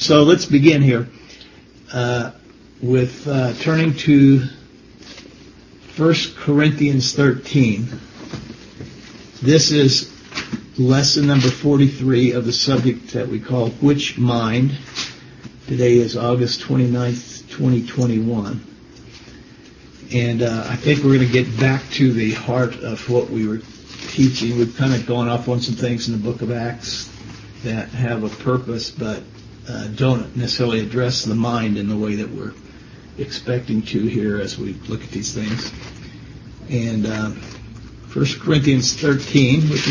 So let's begin here with turning to 1 Corinthians 13. This is lesson number 43 of the subject that we call Which Mind? Today is August 29th, 2021. And I think we're going to get back to the heart of what we were teaching. We've kind of gone off on some things in the book of Acts that have a purpose, but don't necessarily address the mind in the way that we're expecting to here as we look at these things. And 1 Corinthians 13, which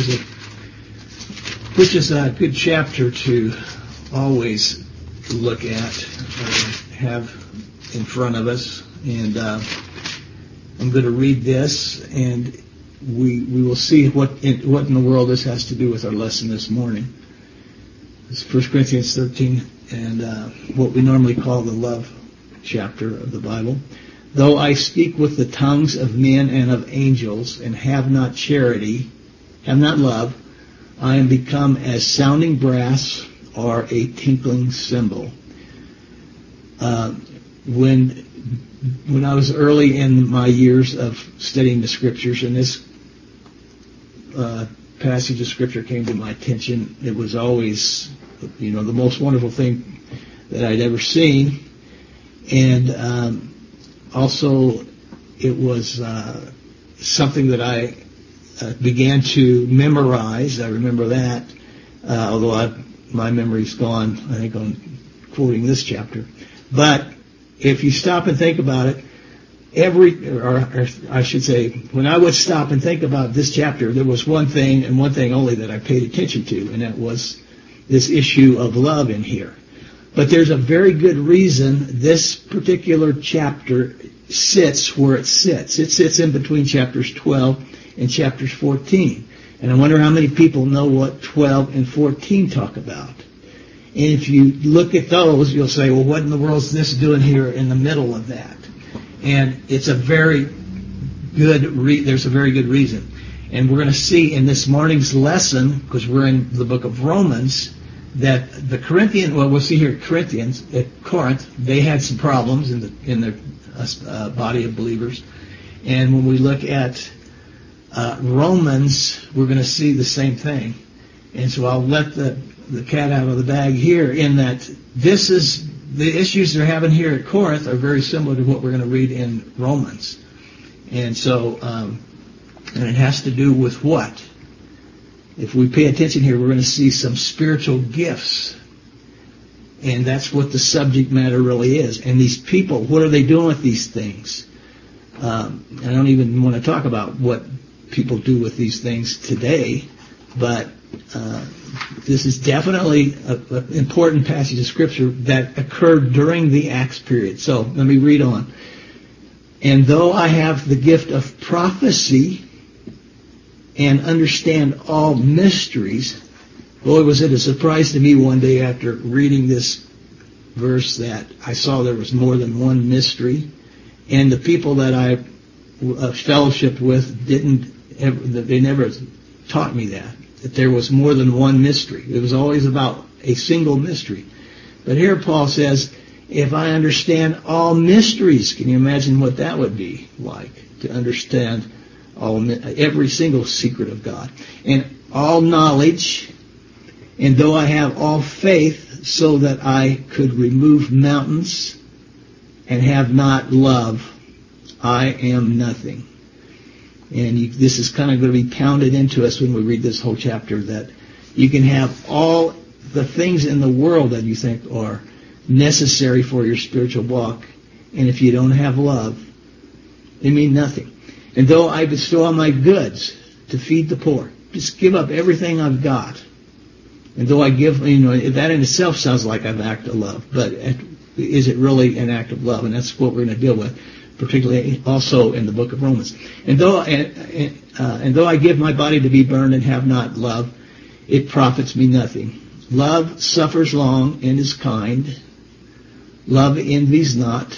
is a good chapter to always look at or have in front of us. And I'm going to read this, and we will see what in the world this has to do with our lesson this morning. It's 1 Corinthians 13, and what we normally call the love chapter of the Bible. Though I speak with the tongues of men and of angels, and have not charity, have not love, I am become as sounding brass or a tinkling cymbal. When I was early in my years of studying the Scriptures, and this passage of Scripture came to my attention, it was always, the most wonderful thing that I'd ever seen. And also, it was something that I began to memorize. I remember that, although my memory's gone, I think, on quoting this chapter. But if you stop and think about it, I should say, when I would stop and think about this chapter, there was one thing and one thing only that I paid attention to, and that was this issue of love in here. But there's a very good reason this particular chapter sits where it sits. It sits in between chapters 12 and chapters 14. And I wonder how many people know what 12 and 14 talk about. And if you look at those, you'll say, well, what in the world is this doing here in the middle of that? And it's a very good there's a very good reason. And we're going to see in this morning's lesson, because we're in the book of Romans, that the Corinthians, we'll see here, Corinthians, at Corinth, they had some problems in their body of believers. And when we look at Romans, we're going to see the same thing. And so I'll let the cat out of the bag here, in that the issues they're having here at Corinth are very similar to what we're going to read in Romans. And so, and it has to do with what? If we pay attention here, we're going to see some spiritual gifts. And that's what the subject matter really is. And these people, what are they doing with these things? I don't even want to talk about what people do with these things today, but this is definitely an important passage of Scripture that occurred during the Acts period. So let me read on. And though I have the gift of prophecy and understand all mysteries, boy, was it a surprise to me one day after reading this verse that I saw there was more than one mystery. And the people that I fellowshiped with they never taught me that there was more than one mystery. It was always about a single mystery. But here Paul says, if I understand all mysteries, can you imagine what that would be like, to understand every single secret of God, and all knowledge, and though I have all faith so that I could remove mountains and have not love, I am nothing. And this is kind of going to be pounded into us when we read this whole chapter, that you can have all the things in the world that you think are necessary for your spiritual walk, and if you don't have love, they mean nothing. And though I bestow all my goods to feed the poor, just give up everything I've got. And though I give, that in itself sounds like an act of love, but is it really an act of love? And that's what we're going to deal with, particularly also in the book of Romans. And though I give my body to be burned and have not love, it profits me nothing. Love suffers long and is kind. Love envies not.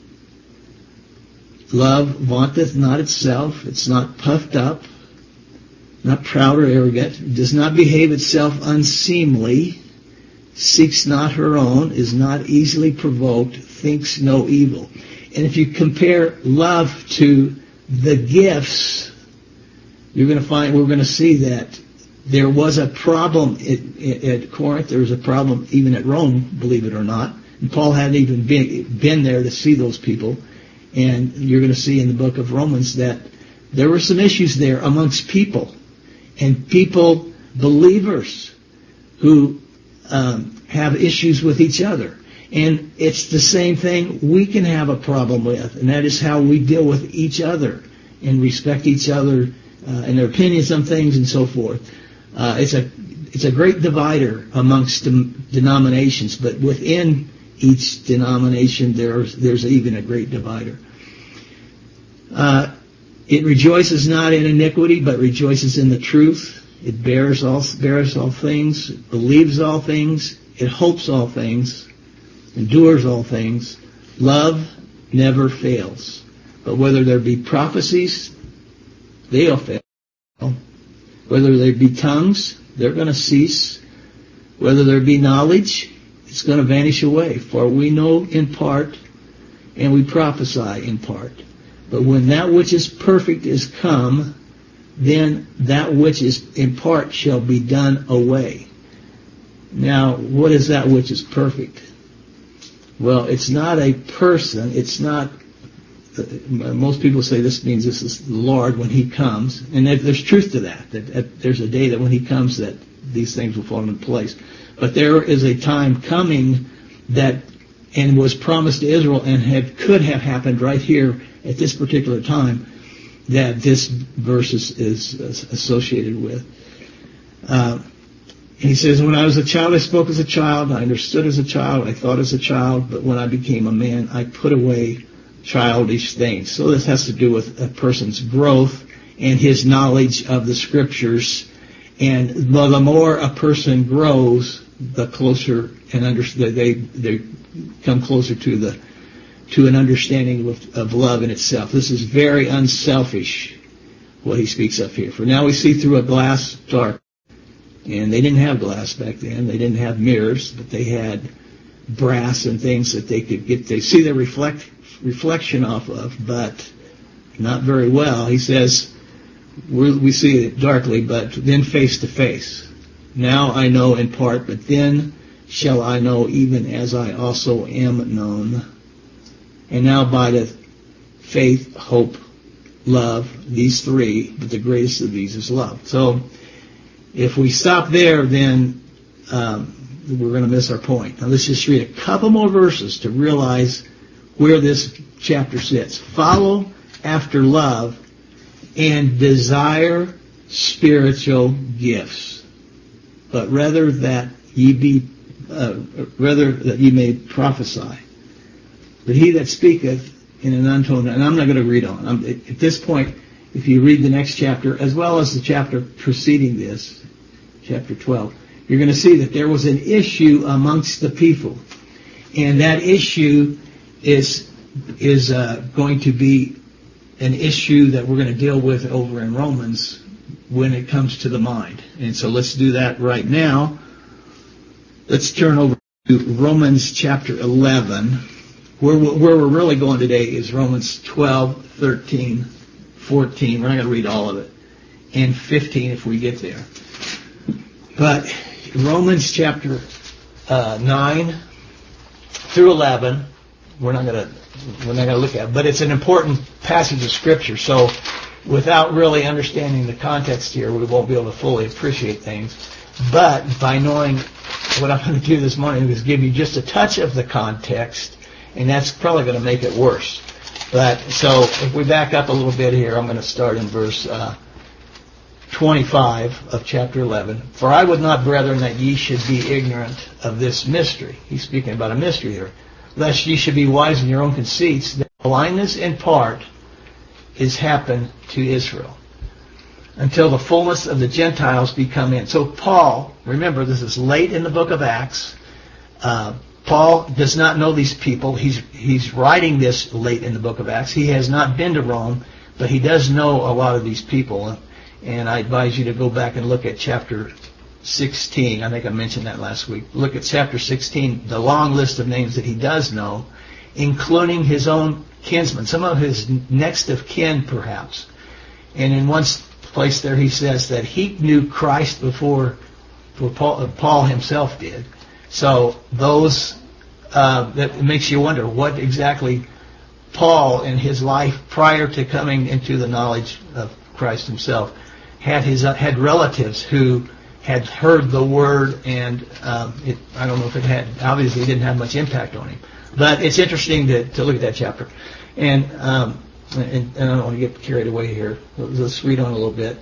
Love vaunteth not itself. It's not puffed up, not proud or arrogant. It does not behave itself unseemly. seeks not her own, is not easily provoked, thinks no evil. And if you compare love to the gifts, we're going to see that there was a problem at Corinth. There was a problem even at Rome, believe it or not. And Paul hadn't even been there to see those people. And you're going to see in the book of Romans that there were some issues there amongst people. And people, believers, who have issues with each other. And it's the same thing we can have a problem with. And that is how we deal with each other and respect each other and their opinions on things and so forth. It's a great divider amongst denominations, but within each denomination there's even a great divider. It rejoices not in iniquity, but rejoices in the truth. It bears all things, believes all things, it hopes all things, endures all things. Love never fails. But whether there be prophecies, they'll fail. Whether there be tongues, they're going to cease. Whether there be knowledge, it's going to vanish away. For we know in part, and we prophesy in part. But when that which is perfect is come, then that which is in part shall be done away. Now, what is that which is perfect? Well, it's not a person. It's not. Most people say this means this is the Lord when He comes, and there's truth to that. That there's a day that when He comes that these things will fall into place. But there is a time coming that, and was promised to Israel, and could have happened right here at this particular time, that this verse is associated with. He says, when I was a child, I spoke as a child, I understood as a child, I thought as a child, but when I became a man, I put away childish things. So this has to do with a person's growth and his knowledge of the Scriptures. And the more a person grows, the closer and they come closer to an understanding of love in itself. This is very unselfish, what he speaks of here. For now we see through a glass dark. And they didn't have glass back then. They didn't have mirrors, but they had brass and things that they could get. They see the reflection off of, but not very well. He says, we see it darkly, but then face to face. Now I know in part, but then shall I know even as I also am known. And now by the faith, hope, love, these three, but the greatest of these is love. So if we stop there, then we're going to miss our point. Now let's just read a couple more verses to realize where this chapter sits. Follow after love and desire spiritual gifts, but rather that ye may prophesy. But he that speaketh in an unknown, and I'm not going to read on. At this point, if you read the next chapter, as well as the chapter preceding this, chapter 12, you're going to see that there was an issue amongst the people. And that issue is going to be an issue that we're going to deal with over in Romans when it comes to the mind. And so let's do that right now. Let's turn over to Romans chapter 11. Where we're really going today is Romans 12, 13, 14. We're not going to read all of it. And 15 if we get there. But Romans chapter 9 through 11, we're not going to look at it. But it's an important passage of Scripture. So without really understanding the context here, we won't be able to fully appreciate things. But by knowing what I'm going to do this morning is give you just a touch of the context, and that's probably going to make it worse. But so if we back up a little bit here, I'm going to start in verse 25 of chapter 11. For I would not, brethren, that ye should be ignorant of this mystery. He's speaking about a mystery here. Lest ye should be wise in your own conceits, that blindness in part is happened to Israel, until the fullness of the Gentiles be come in. So Paul, remember this is late in the book of Acts. Paul does not know these people. He's writing this late in the book of Acts. He has not been to Rome, but he does know a lot of these people. And I advise you to go back and look at chapter 16. I think I mentioned that last week. Look at chapter 16, the long list of names that he does know, including his own kinsmen, some of his next of kin, perhaps. And in one place there he says that he knew Christ before Paul himself did. So those, that makes you wonder what exactly Paul in his life prior to coming into the knowledge of Christ himself had relatives who had heard the word, and I don't know if it had, obviously it didn't have much impact on him. But it's interesting to look at that chapter. And I don't want to get carried away here. Let's read on a little bit.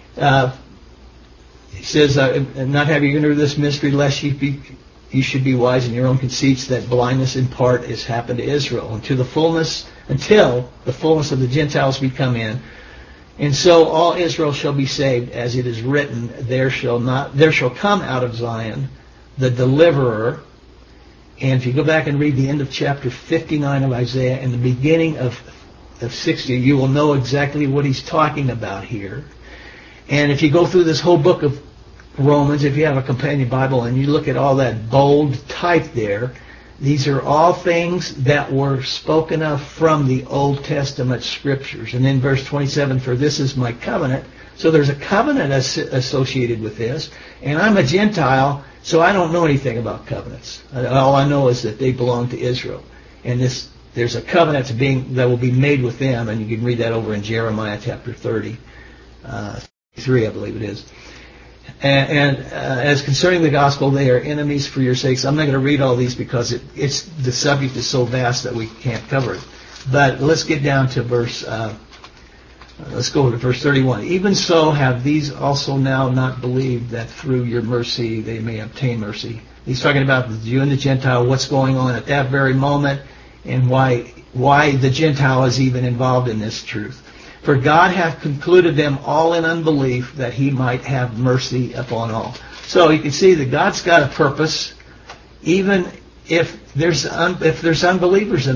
He says, not have you entered this mystery, lest you should be wise in your own conceits, that blindness in part has happened to Israel, until the fullness of the Gentiles be come in. And so all Israel shall be saved, as it is written, there shall come out of Zion the deliverer. And if you go back and read the end of chapter 59 of Isaiah and the beginning of 60, you will know exactly what he's talking about here. And if you go through this whole book of Romans, if you have a companion Bible and you look at all that bold type there, these are all things that were spoken of from the Old Testament scriptures. And then verse 27, for this is my covenant. So there's a covenant associated with this. And I'm a Gentile, so I don't know anything about covenants. All I know is that they belong to Israel. And there's a covenant that will be made with them. And you can read that over in Jeremiah chapter 30. 3, I believe it is. And as concerning the gospel, they are enemies for your sakes. I'm not going to read all these because the subject is so vast that we can't cover it. But let's get down to let's go to verse 31. Even so have these also now not believed, that through your mercy they may obtain mercy. He's talking about the Jew and the Gentile, what's going on at that very moment, and why the Gentile is even involved in this truth. For God hath concluded them all in unbelief, that he might have mercy upon all. So you can see that God's got a purpose, even if there's unbelievers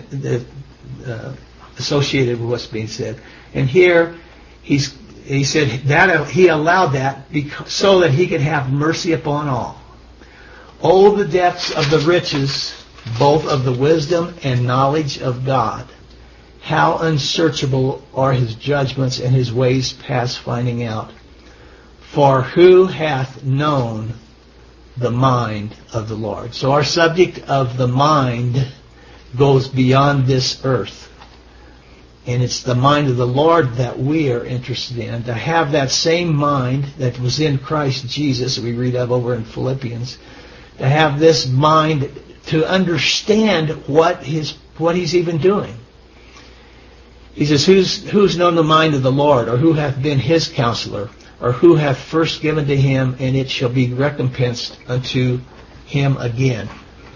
associated with what's being said. And here he said that he allowed that so that he could have mercy upon all. Oh, the depths of the riches, both of the wisdom and knowledge of God. How unsearchable are his judgments, and his ways past finding out. For who hath known the mind of the Lord? So our subject of the mind goes beyond this earth. And it's the mind of the Lord that we are interested in. To have that same mind that was in Christ Jesus, we read of over in Philippians. To have this mind, to understand what he's even doing. He says, who's known the mind of the Lord, or who hath been his counselor, or who hath first given to him, and it shall be recompensed unto him again.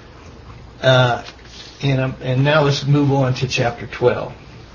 And now let's move on to chapter 12.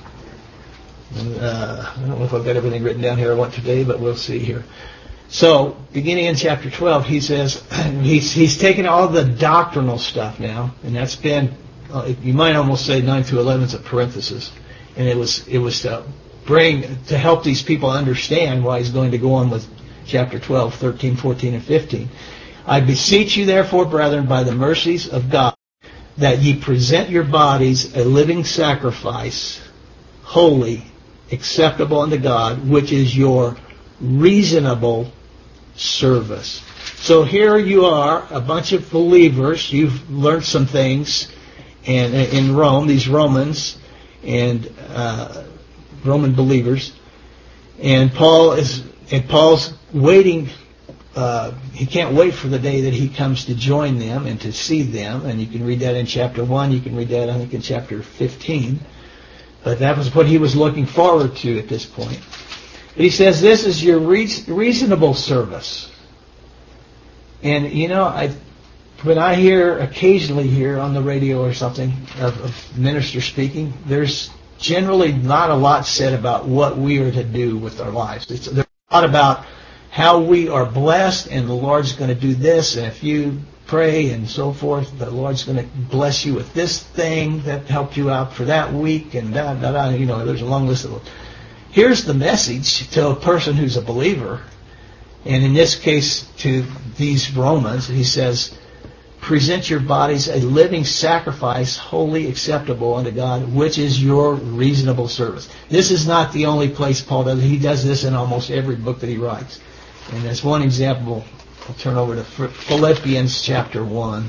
I don't know if I've got everything written down here I want today, but we'll see here. So, beginning in chapter 12, he says, he's taken all the doctrinal stuff now, and that's been, you might almost say 9 through 11 is a parenthesis. And it was to help these people understand why he's going to go on with chapter 12, 13, 14, and 15. I beseech you therefore, brethren, by the mercies of God, that ye present your bodies a living sacrifice, holy, acceptable unto God, which is your reasonable service. So here you are, a bunch of believers. You've learned some things in Rome, these Romans, and Roman believers, and Paul's waiting. He can't wait for the day that he comes to join them and to see them. And you can read that in chapter 1. You can read that, I think, in chapter 15. But that was what he was looking forward to at this point. But he says, this is your reasonable service. And when I occasionally hear on the radio or something of ministers speaking, there's generally not a lot said about what we are to do with our lives. There's a lot about how we are blessed, and the Lord's going to do this, and if you pray and so forth, the Lord's going to bless you with this thing that helped you out for that week, and there's a long list of them. Here's the message to a person who's a believer. And in this case, to these Romans, he says, present your bodies a living sacrifice, wholly acceptable unto God, which is your reasonable service. This is not the only place Paul does it. He does this in almost every book that he writes. And as one example, I'll turn over to Philippians chapter 1.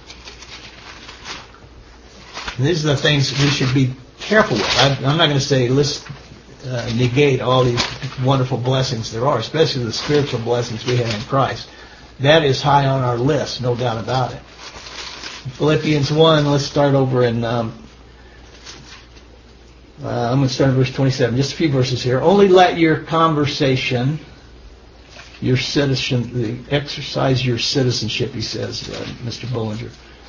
And these are the things we should be careful with. I'm not going to say let's negate all these wonderful blessings there are, especially the spiritual blessings we have in Christ. That is high on our list, no doubt about it. Philippians 1, let's start over in, I'm going to start in verse 27, just a few verses here. Only let your conversation, your citizen, exercise your citizenship, he says, Mr. Bullinger.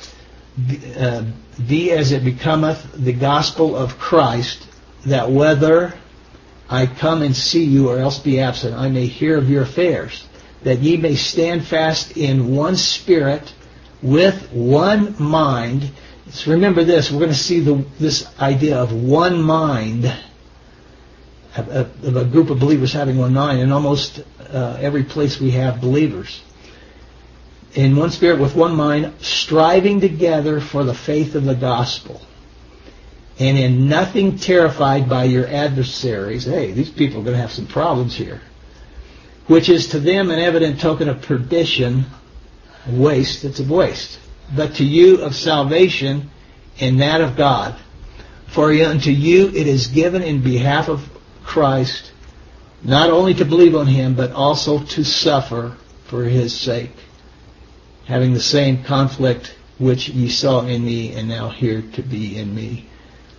Be as it becometh the gospel of Christ, that whether I come and see you or else be absent, I may hear of your affairs, that ye may stand fast in one spirit, with one mind. So remember this, we're going to see this idea of one mind, of a group of believers having one mind. In almost every place we have believers. In one spirit, with one mind, striving together for the faith of the gospel. And in nothing terrified by your adversaries. Hey, these people are going to have some problems here. Which is to them an evident token of perdition, waste, it's a waste. But to you of salvation, and that of God. For unto you it is given in behalf of Christ, not only to believe on Him, but also to suffer for His sake, having the same conflict which ye saw in me, and now hear to be in me.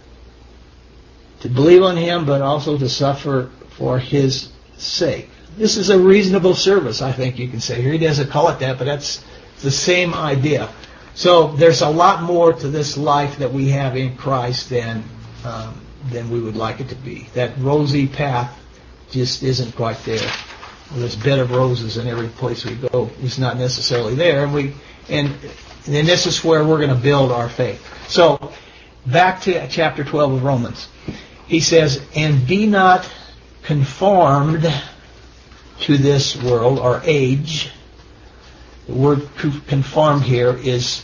To believe on Him, but also to suffer for His sake. This is a reasonable service, I think you can say here. He doesn't call it that, but that's the same idea. So there's a lot more to this life that we have in Christ than we would like it to be. That rosy path just isn't quite there. There's a bed of roses in every place we go. It's not necessarily there, and this is where we're going to build our faith. So back to chapter 12 of Romans. He says, and be not conformed to this world or age. The word conformed here is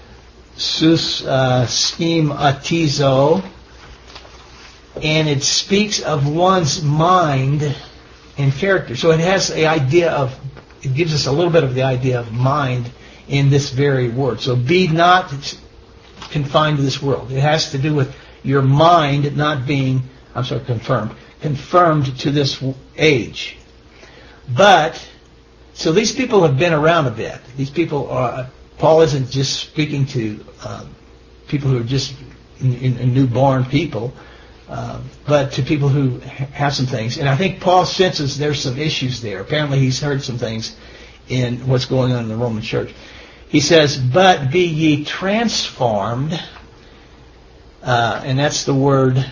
schematizo, and it speaks of one's mind and character. So it has the idea of, it gives us a little bit of the idea of mind in this very word. So be not confined to this world. It has to do with your mind not being, confirmed to this age. But, so these people have been around a bit. These people are, Paul isn't just speaking to people who are just newborn people, but to people who have some things. And I think Paul senses there's some issues there. Apparently he's heard some things in what's going on in the Roman church. He says, but be ye transformed, and that's the word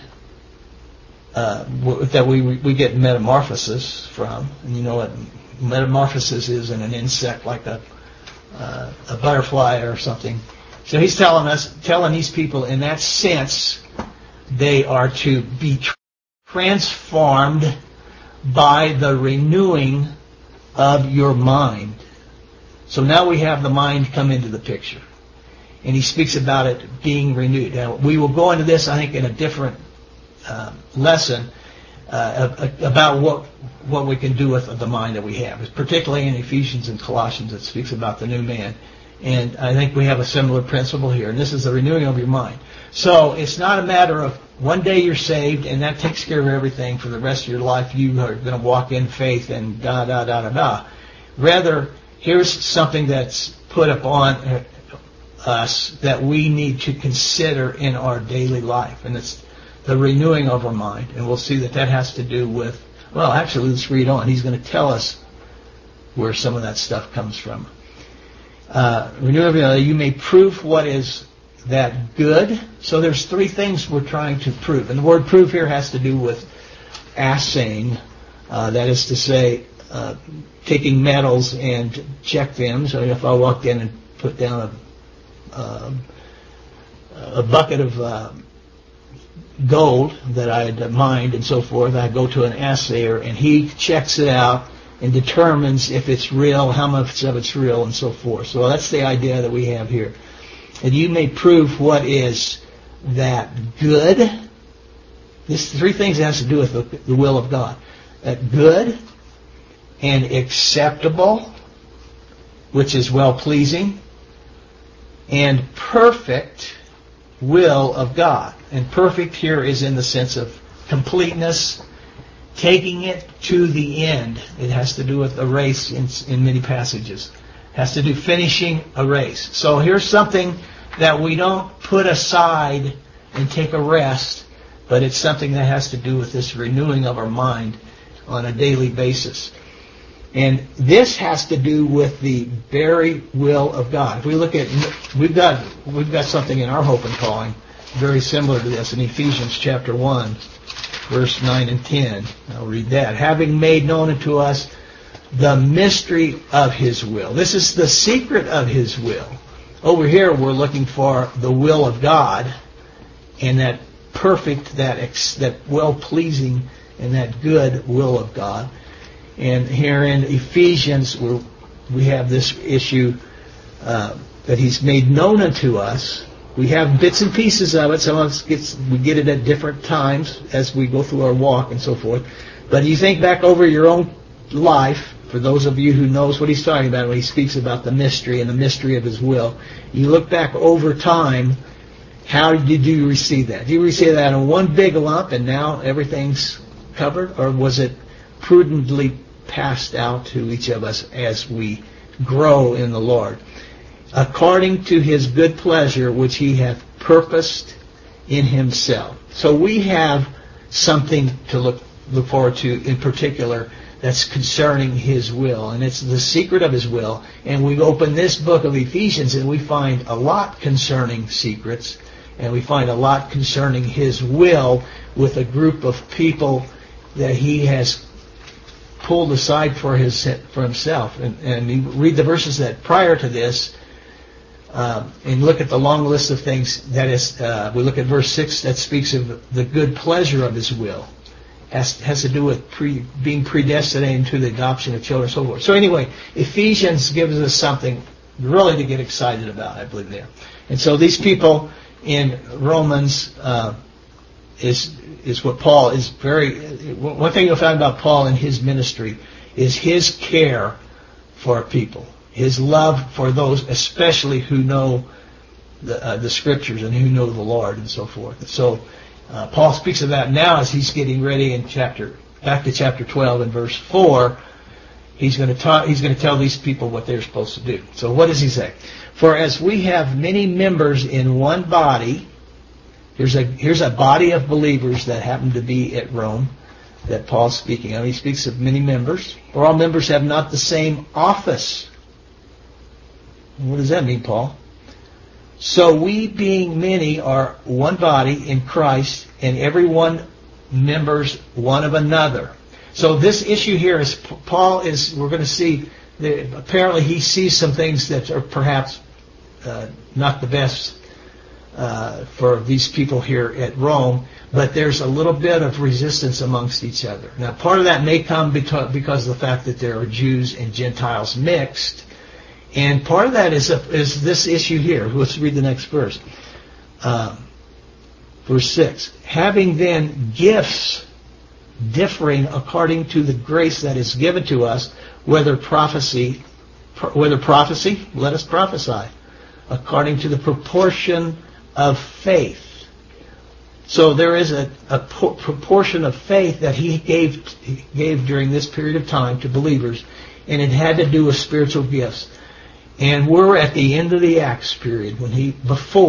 that we get metamorphosis from. And you know what metamorphosis is in an insect, like a butterfly or something. So he's telling these people in that sense, they are to be transformed by the renewing of your mind. So now we have the mind come into the picture. And he speaks about it being renewed. Now, we will go into this, I think, in a different lesson about what we can do with the mind that we have. Particularly in Ephesians and Colossians, it speaks about the new man. And I think we have a similar principle here. And this is the renewing of your mind. So it's not a matter of one day you're saved and that takes care of everything for the rest of your life. You are going to walk in faith and da-da-da-da-da. Rather, here's something that's put upon us that we need to consider in our daily life. And it's the renewing of our mind. And we'll see that has to do with, well, actually, let's read on. He's going to tell us where some of that stuff comes from. Renew of your mind, you may prove what is that good. So there's three things we're trying to prove. And the word prove here has to do with assaying. That is to say, taking metals and check them. So if I walked in and put down a bucket of gold that I had mined and so forth, I go to an assayer and he checks it out and determines if it's real, how much of it's real, and so forth. So that's the idea that we have here. And you may prove what is that good. This three things that has to do with the will of God. That good and acceptable, which is well-pleasing, and perfect will of God. And perfect here is in the sense of completeness, taking it to the end. It has to do with a race in many passages. It has to do finishing a race. So here's something that we don't put aside and take a rest, but it's something that has to do with this renewing of our mind on a daily basis. And this has to do with the very will of God. If we look at, we've got something in our hope and calling very similar to this in Ephesians chapter 1, verse 9 and 10. I'll read that. Having made known unto us the mystery of His will. This is the secret of His will. Over here we're looking for the will of God and that perfect, that well-pleasing and that good will of God. And here in Ephesians, we have this issue that He's made known unto us. We have bits and pieces of it. Some of us we get it at different times as we go through our walk and so forth. But you think back over your own life, for those of you who knows what he's talking about when he speaks about the mystery and the mystery of His will, you look back over time, how did you receive that? Did you receive that in one big lump and now everything's covered? Or was it prudently passed out to each of us as we grow in the Lord? According to His good pleasure, which He hath purposed in Himself. So we have something to look forward to in particular that's concerning His will. And it's the secret of His will. And we open this book of Ephesians and we find a lot concerning secrets. And we find a lot concerning His will with a group of people that He has pulled aside for Himself. And you read the verses that prior to this, and look at the long list of things. That is, we look at verse 6 that speaks of the good pleasure of His will. Has to do with being predestinated to the adoption of children and so forth. So anyway, Ephesians gives us something really to get excited about, I believe there. And so these people in Romans is what Paul is one thing you'll find about Paul in his ministry is his care for people. His love for those especially who know the Scriptures and who know the Lord and so forth. So Paul speaks of that now as he's getting ready in back to chapter 12 and verse 4. He's going to tell these people what they're supposed to do. So what does he say? For as we have many members in one body, here's a body of believers that happen to be at Rome that Paul's speaking of. He speaks of many members. For all members have not the same office. What does that mean, Paul? So we being many are one body in Christ, and every one members one of another. So this issue here is we're going to see, apparently he sees some things that are perhaps not the best for these people here at Rome, but there's a little bit of resistance amongst each other. Now part of that may come because of the fact that there are Jews and Gentiles mixed. And part of that is this issue here. Let's read the next verse. Verse 6. Having then gifts differing according to the grace that is given to us, whether prophecy, let us prophesy, according to the proportion of faith. So there is a proportion of faith that he gave during this period of time to believers, and it had to do with spiritual gifts. And we're at the end of the Acts period, when he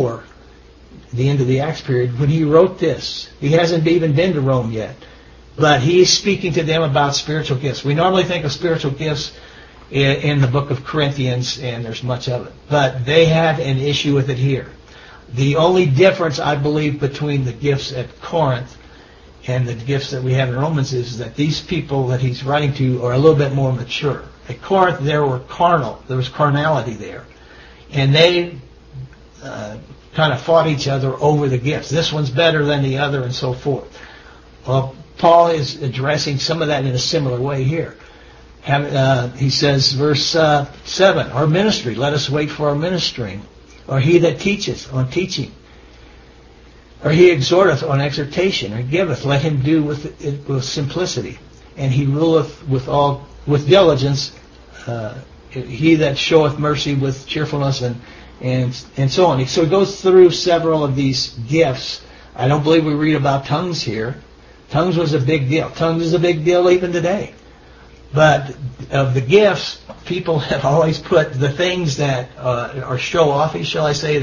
wrote this. He hasn't even been to Rome yet, but he's speaking to them about spiritual gifts. We normally think of spiritual gifts in the book of Corinthians, and there's much of it, but they have an issue with it here. The only difference, I believe, between the gifts at Corinth and the gifts that we have in Romans is that these people that he's writing to are a little bit more mature. At Corinth, there was carnality there. And they kind of fought each other over the gifts. This one's better than the other and so forth. Well, Paul is addressing some of that in a similar way here. He says, verse 7, our ministry, let us wait for our ministering. Or he that teacheth, on teaching. Or he exhorteth, on exhortation. Or giveth, let him do with simplicity. And he ruleth with diligence. He that showeth mercy with cheerfulness, and so on. So he goes through several of these gifts. I don't believe we read about tongues here. Tongues was a big deal. Tongues is a big deal even today. But of the gifts, people have always put the things that are show-offy, shall I say,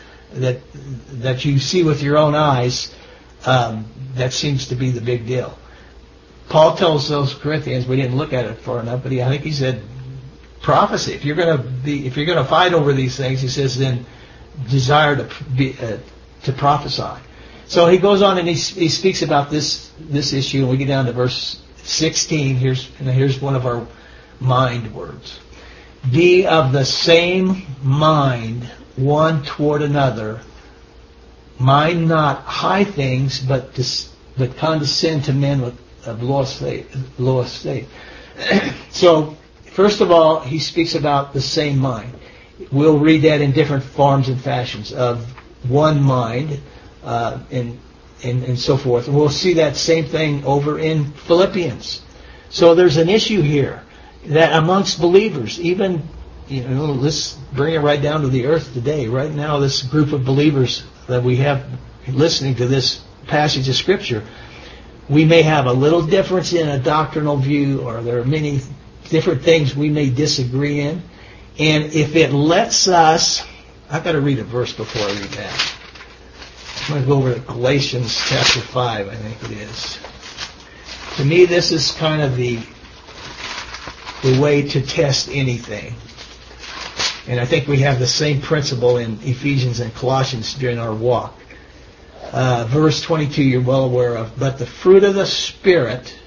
that you see with your own eyes. That seems to be the big deal. Paul tells those Corinthians, we didn't look at it far enough, but I think he said, prophecy. If you're going to fight over these things, he says, then desire to prophesy. So he goes on and he speaks about this issue, and we get down to verse 16. Here's one of our mind words. Be of the same mind one toward another. Mind not high things, but condescend to men of low estate. So, first of all, he speaks about the same mind. We'll read that in different forms and fashions of one mind, and so forth. And we'll see that same thing over in Philippians. So there's an issue here that amongst believers, even, let's bring it right down to the earth today. Right now, this group of believers that we have listening to this passage of Scripture, we may have a little difference in a doctrinal view, or there are many different things we may disagree in. And if it lets us, I've got to read a verse before I read that. I'm going to go over to Galatians chapter 5, I think it is. To me, this is kind of the way to test anything. And I think we have the same principle in Ephesians and Colossians during our walk. Verse 22 you're well aware of. But the fruit of the Spirit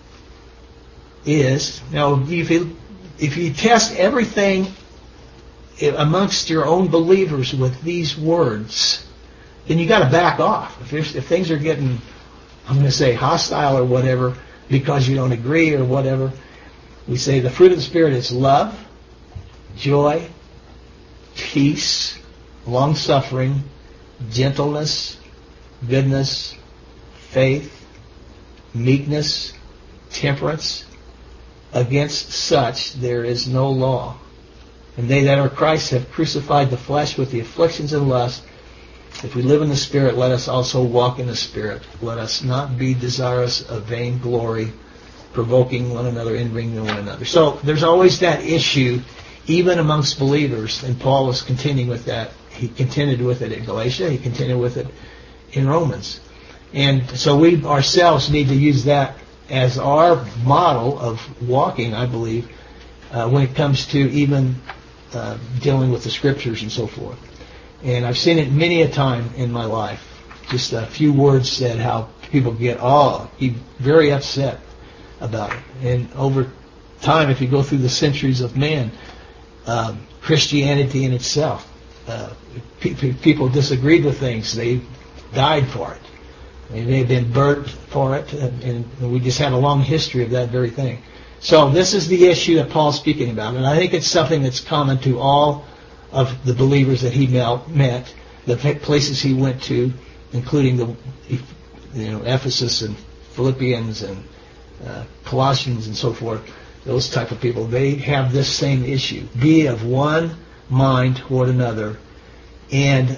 is... Now, if you test everything amongst your own believers with these words, then you got to back off. If things are getting, I'm going to say, hostile or whatever, because you don't agree or whatever, we say the fruit of the Spirit is love, joy, peace, long-suffering, gentleness, goodness, faith, meekness, temperance. Against such there is no law. And they that are Christ have crucified the flesh with the afflictions and lusts. If we live in the Spirit, let us also walk in the Spirit. Let us not be desirous of vain glory, provoking one another, envying one another. So there's always that issue, even amongst believers, and Paul was continuing with that. He continued with it in Galatia. He continued with it in Romans. And so we ourselves need to use that as our model of walking, I believe, when it comes to even dealing with the Scriptures and so forth. And I've seen it many a time in my life. Just a few words said, how people get very upset about it. And over time, if you go through the centuries of man, Christianity in itself, people disagreed with things. They died for it. They may have been burnt for it, and we just have a long history of that very thing. So this is the issue that Paul's speaking about, and I think it's something that's common to all of the believers that he met, the places he went to, including Ephesus and Philippians and Colossians and so forth. Those type of people, they have this same issue: be of one mind toward another, and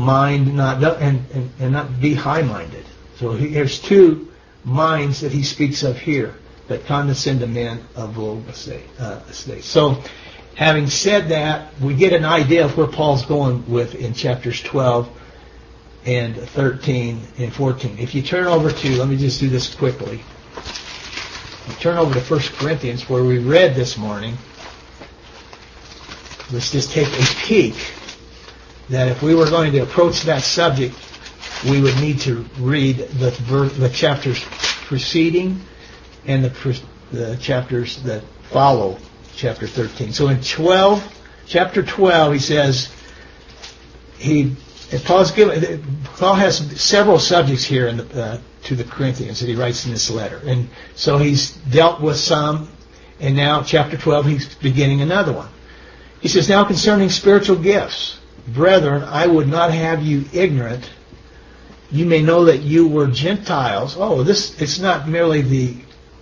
not be high-minded. So there's two minds that he speaks of here that condescend to men of low estate. So, having said that, we get an idea of where Paul's going with in chapters 12 and 13 and 14. If you turn over to, let me just do this quickly. Turn over to 1 Corinthians, where we read this morning. Let's just take a peek that if we were going to approach that subject, we would need to read the chapters preceding and the chapters that follow chapter 13. So in chapter 12, he says, Paul has several subjects here to the Corinthians that he writes in this letter. And so he's dealt with some, And now, chapter 12, he's beginning another one. He says, now concerning spiritual gifts, brethren, I would not have you ignorant. You may know that you were Gentiles. Oh, it's not merely the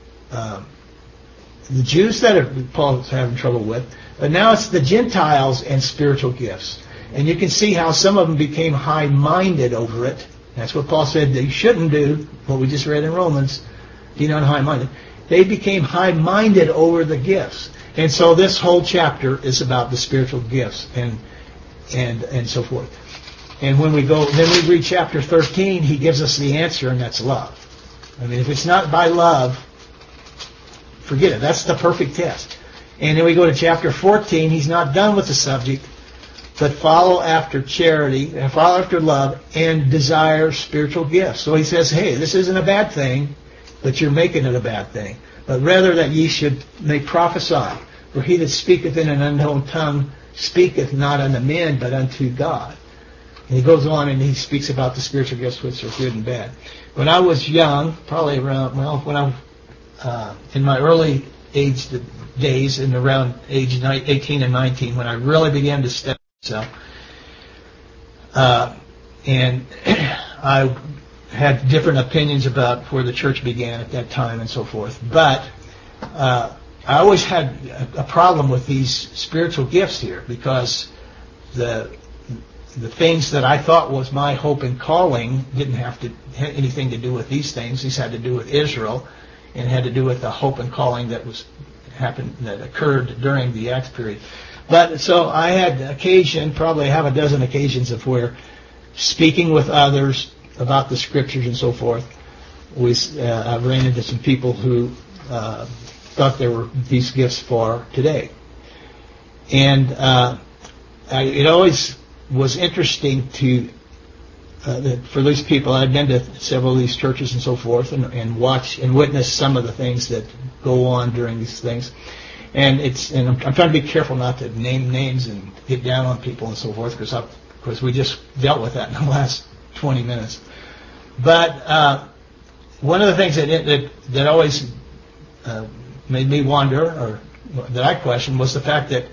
Jews that Paul's having trouble with, but now it's the Gentiles and spiritual gifts. And you can see how some of them became high-minded over it. That's what Paul said they shouldn't do, what we just read in Romans, be not high-minded. They became high-minded over the gifts. And so this whole chapter is about the spiritual gifts and so forth. And when we go, then we read chapter 13, he gives us the answer, and that's love. I mean, if it's not by love, forget it. That's the perfect test. And then we go to chapter 14, he's not done with the subject, but follow after charity, and follow after love, and desire spiritual gifts. So he says, hey, this isn't a bad thing, but you're making it a bad thing. But rather that ye should may prophesy. For he that speaketh in an unknown tongue speaketh not unto men, but unto God. And he goes on and he speaks about the spiritual gifts which are good and bad. When I was young, probably around, when I in my early age days, in around age 18 and 19, when I really began to study myself, and I had different opinions about where the church began at that time and so forth. But I always had a problem with these spiritual gifts here, because the things that I thought was my hope and calling didn't have anything to do with these things. These had to do with Israel, and had to do with the hope and calling that occurred during the Acts period. But so I had occasion, probably half a dozen occasions, of where speaking with others about the scriptures and so forth, I've ran into some people who thought there were these gifts for today. And it always was interesting to for these people. I've been to several of these churches and so forth, and watch and witness some of the things that go on during these things. And I'm trying to be careful not to name names and get down on people and so forth, because we just dealt with that in the last 20 minutes. But one of the things that always made me wonder, or that I questioned, was the fact that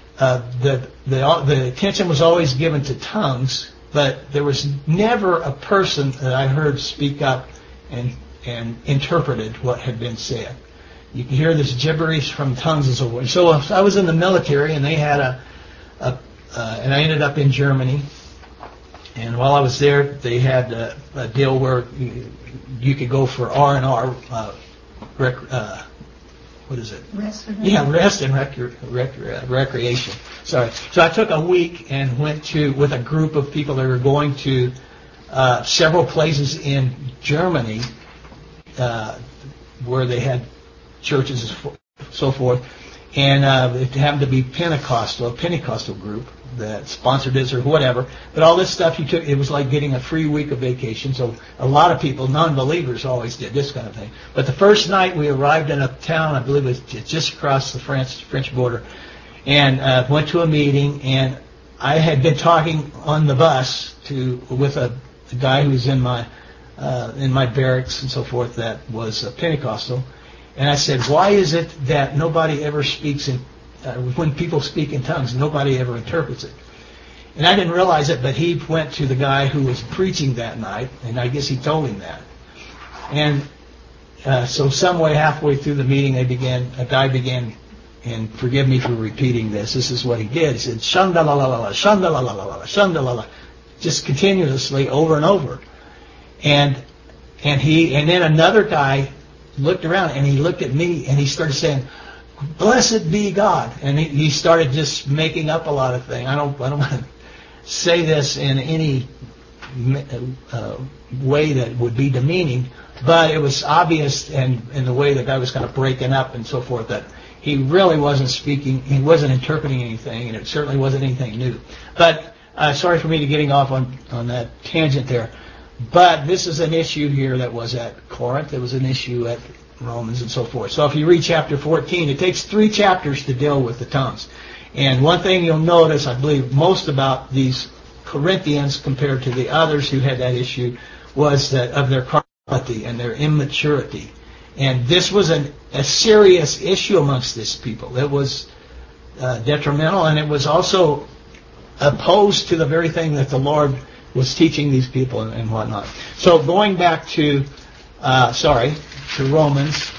the attention was always given to tongues, but there was never a person that I heard speak up and interpreted what had been said. You can hear this gibberish from tongues and so forth. So I was in the military, and they had and I ended up in Germany. And while I was there, they had a deal where you could go for R&R, what is it? Rest and recreation. Sorry. So I took a week and went with a group of people that were going to several places in Germany where they had churches and so forth. And it happened to be a Pentecostal group that sponsored this or whatever. But all this stuff it was like getting a free week of vacation. So a lot of people, non-believers, always did this kind of thing. But the first night we arrived in a town, I believe it was just across the French border, and went to a meeting. And I had been talking on the bus with a guy who was in my barracks and so forth that was Pentecostal. And I said, why is it that nobody ever speaks when people speak in tongues, nobody ever interprets it? And I didn't realize it, but he went to the guy who was preaching that night, and I guess he told him that. And so some way halfway through the meeting, a guy began, and forgive me for repeating this is what he did. He said, shandalalala, shandalalala, shandalalala, just continuously over and over. And then another guy looked around, and he looked at me, and he started saying, "Blessed be God," and he started just making up a lot of things. I don't want to say this in any way that would be demeaning, but it was obvious, and in the way the guy was kind of breaking up and so forth, that he really wasn't speaking, he wasn't interpreting anything, and it certainly wasn't anything new. But sorry for me to getting off on that tangent there. But this is an issue here that was at Corinth. It was an issue at Romans and so forth. So if you read chapter 14, it takes 3 chapters to deal with the tongues. And one thing you'll notice, I believe, most about these Corinthians compared to the others who had that issue was that of their carnality and their immaturity. And this was a serious issue amongst this people. It was detrimental, and it was also opposed to the very thing that the Lord was teaching these people and whatnot. So going back to Romans.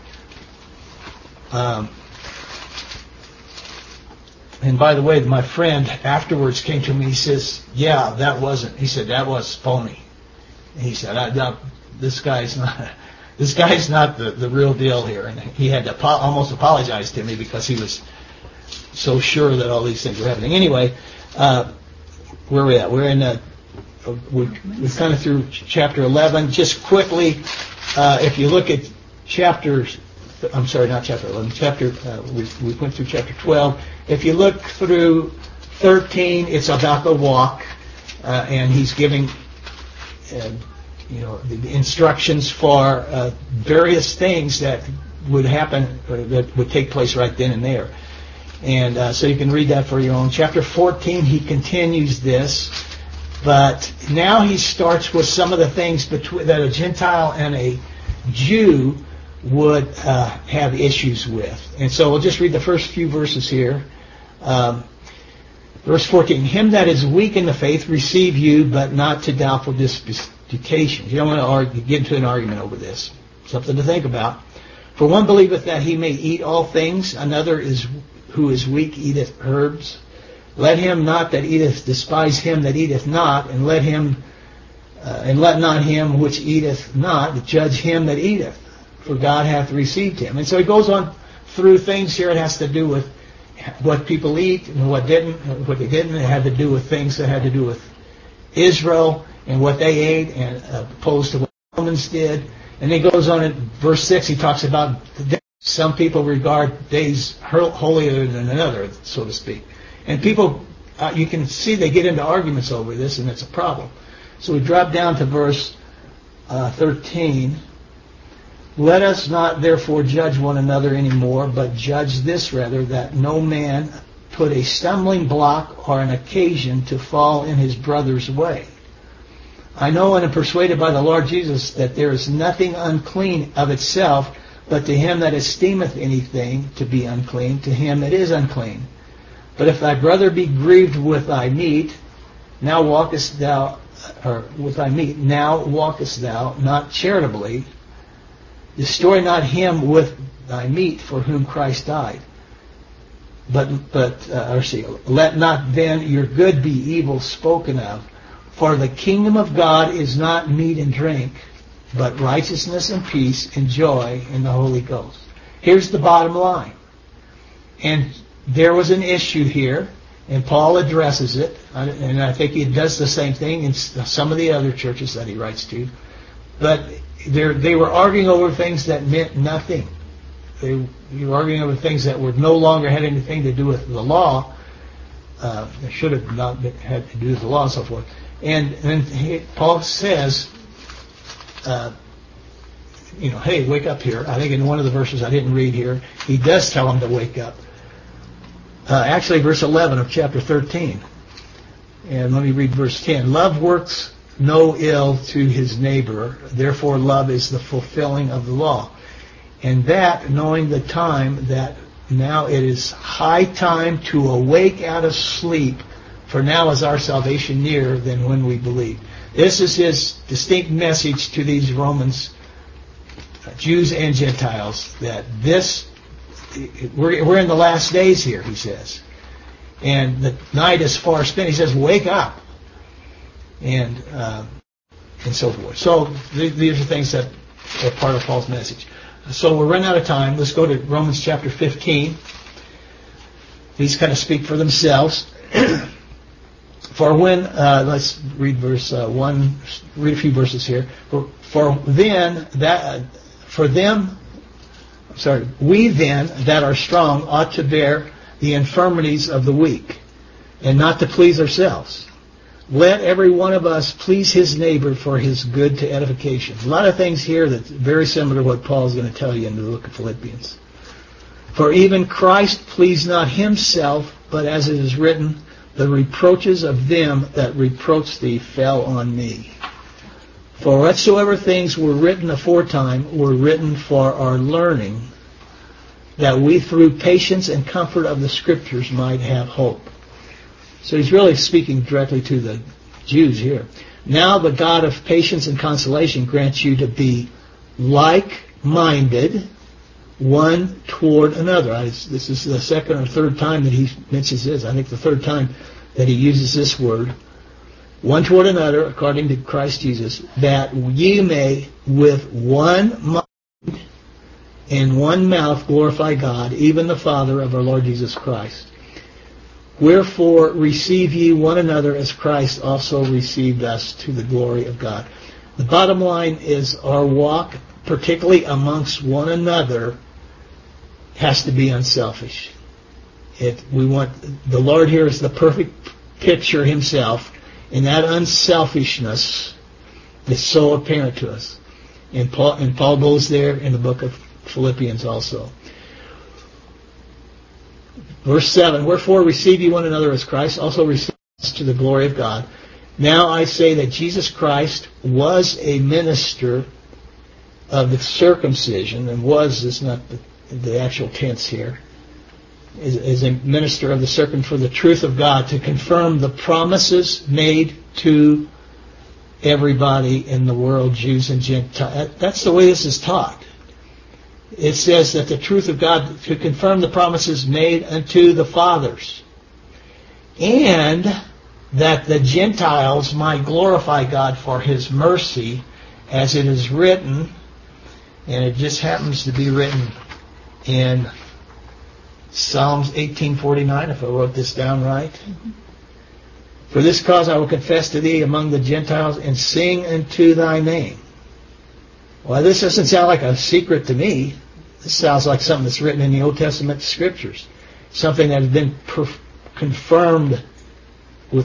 And by the way, my friend afterwards came to me. He says, "Yeah, that wasn't." He said, "That was phony." And he said, "This guy's not the real deal here." And he had to almost apologize to me because he was so sure that all these things were happening. Anyway, where are we at? We're in. We're kind of through chapter 11. Just quickly, if you look at I'm sorry, not chapter 11. We went through chapter 12. If you look through 13, it's about the walk, and he's giving, the instructions for various things that would happen, that would take place right then and there. And so you can read that for your own. Chapter 14, he continues this, but now he starts with some of the things that a Gentile and a Jew would have issues with. And so we'll just read the first few verses here. Verse 14, "Him that is weak in the faith receive you, but not to doubtful disputations." You don't want to get into an argument over this. Something to think about. "For one believeth that he may eat all things, another who is weak eateth herbs. Let him not that eateth despise him that eateth not, and let not him which eateth not judge him that eateth, for God hath received him." And so he goes on through things here. It has to do with what people eat and what they didn't. It had to do with things that had to do with Israel and what they ate, and opposed to what the Romans did. And he goes on in verse 6, he talks about the days. Some people regard days holier than another, so to speak. And people, you can see they get into arguments over this, and it's a problem. So we drop down to verse 13. "Let us not therefore judge one another any more, but judge this rather, that no man put a stumbling block or an occasion to fall in his brother's way. I know and am persuaded by the Lord Jesus that there is nothing unclean of itself, but to him that esteemeth anything to be unclean, to him it is unclean. But if thy brother be grieved with thy meat, now walkest thou not charitably. Destroy not him with thy meat for whom Christ died. Let not then your good be evil spoken of. For the kingdom of God is not meat and drink, but righteousness and peace and joy in the Holy Ghost." Here's the bottom line. And there was an issue here, and Paul addresses it, and I think he does the same thing in some of the other churches that he writes to. But they were arguing over things that meant nothing. They were arguing over things that were no longer had anything to do with the law. They should have not had to do with the law and so forth. And Paul says, hey, wake up here. I think in one of the verses I didn't read here, he does tell them to wake up. Actually, verse 11 of chapter 13. And let me read verse 10. "Love works no ill to his neighbor, therefore love is the fulfilling of the law. And that, knowing the time, that now it is high time to awake out of sleep, for now is our salvation nearer than when we believed." This is his distinct message to these Romans, Jews and Gentiles, that we're in the last days here, he says. And the night is far spent. He says, wake up. And so forth. So these are things that are part of Paul's message. So we're running out of time. Let's go to Romans chapter 15. These kind of speak for themselves. For when, let's read verse 1, read a few verses here. We then that are strong ought to bear the infirmities of the weak, and not to please ourselves. Let every one of us please his neighbor for his good to edification. A lot of things here that's very similar to what Paul is going to tell you in the book of Philippians. For even Christ pleased not himself, but as it is written, the reproaches of them that reproached thee fell on me. For whatsoever things were written aforetime were written for our learning, that we through patience and comfort of the Scriptures might have hope. So he's really speaking directly to the Jews here. Now the God of patience and consolation grants you to be like-minded one toward another. This is the second or third time that he mentions this. I think the third time that he uses this word. One toward another, according to Christ Jesus, that ye may with one mind and one mouth glorify God, even the Father of our Lord Jesus Christ. Wherefore receive ye one another as Christ also received us to the glory of God. The bottom line is our walk, particularly amongst one another, has to be unselfish. We want the Lord here is the perfect picture himself, and that unselfishness is so apparent to us. And Paul goes there in the book of Philippians also. Verse 7, wherefore receive ye one another as Christ also received us to the glory of God. Now I say that Jesus Christ was a minister of the circumcision, and was is not the actual tense here, is a minister of the circumcision for the truth of God, to confirm the promises made to everybody in the world, Jews and Gentiles. That's the way this is taught. It says that the truth of God, to confirm the promises made unto the fathers, and that the Gentiles might glorify God for His mercy, as it is written, and it just happens to be written in Psalms 18:49, if I wrote this down right. For this cause I will confess to thee among the Gentiles, and sing unto thy name. Well, this doesn't sound like a secret to me. This sounds like something that's written in the Old Testament Scriptures. Something that has been confirmed with,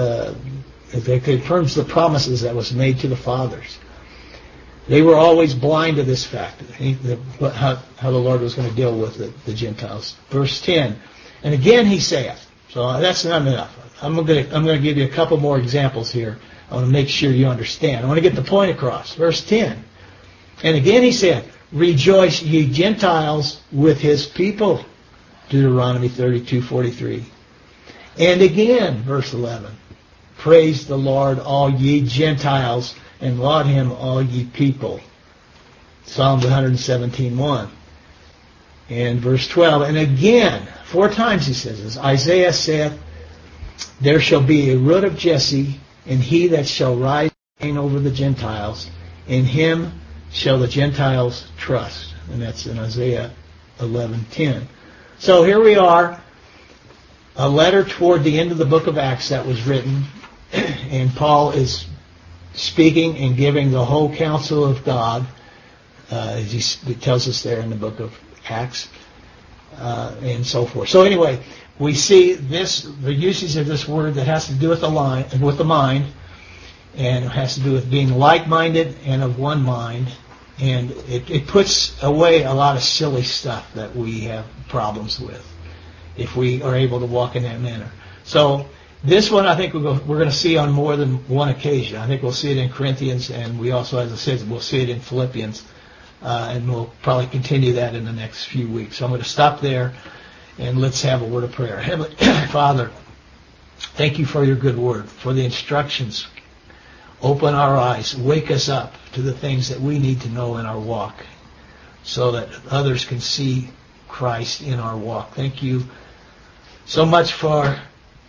it confirms the promises that was made to the fathers. They were always blind to this fact, how the Lord was going to deal with the Gentiles. Verse 10, and again he saith, so that's not enough. I'm going to give you a couple more examples here. I want to make sure you understand. I want to get the point across. Verse 10, and again he said, rejoice ye Gentiles with his people. Deuteronomy 32:43. And again, verse 11, praise the Lord, all ye Gentiles, and laud him, all ye people. Psalms 117:1. And verse 12, and again, 4 times he says this. Isaiah saith, there shall be a root of Jesse, and he that shall rise and reign over the Gentiles, in him shall the Gentiles trust. And that's in Isaiah 11:10. So here we are, a letter toward the end of the book of Acts that was written, and Paul is speaking and giving the whole counsel of God, as he tells us there in the book of Acts, and so forth. So anyway, we see the usage of this word that has to do with the mind, and it has to do with being like-minded and of one mind, and it puts away a lot of silly stuff that we have problems with if we are able to walk in that manner. So this one I think we're going to see on more than one occasion. I think we'll see it in Corinthians, and we also, as I said, we'll see it in Philippians, and we'll probably continue that in the next few weeks. So I'm going to stop there, and let's have a word of prayer. Heavenly Father, thank you for your good word, for the instructions. Open our eyes, wake us up to the things that we need to know in our walk, so that others can see Christ in our walk. Thank you so much for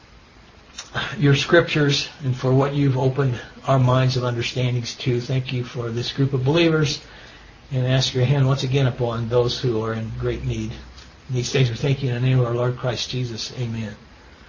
your scriptures and for what you've opened our minds of understandings to. Thank you for this group of believers, and ask your hand once again upon those who are in great need. In these things we thank you in the name of our Lord Christ Jesus. Amen.